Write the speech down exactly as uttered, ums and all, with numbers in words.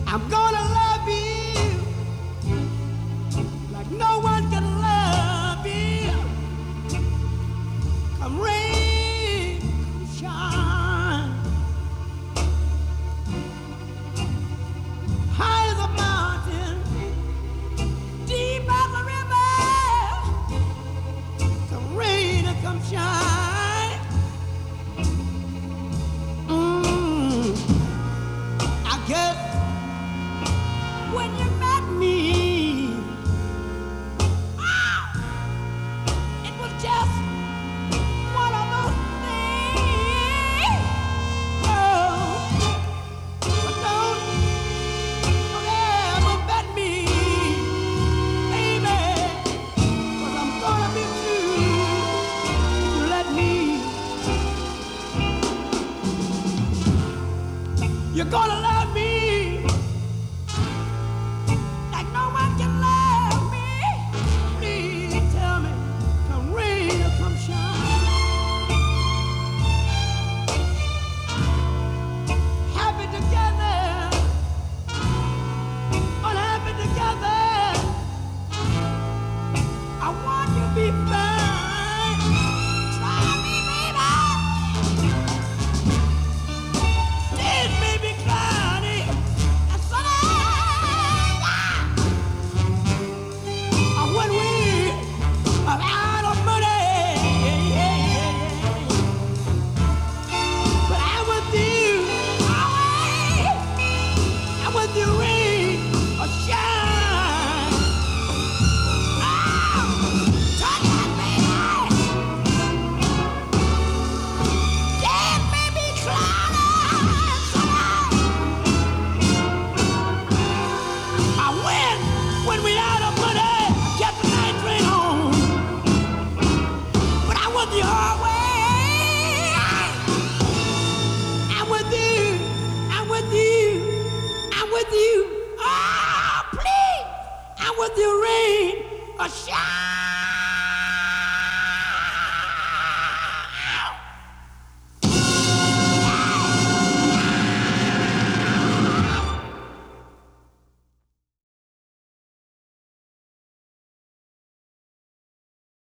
I'm gonna love you like no one can love you. Come rain, come shine. High as a mountain, deep as a river. Come rain or come shine. Mm, I guess when you met me, ah, it was just one of those things. Oh, but don't, don't ever bet me, baby, 'cause I'm gonna be true if you let me. You're gonna love me.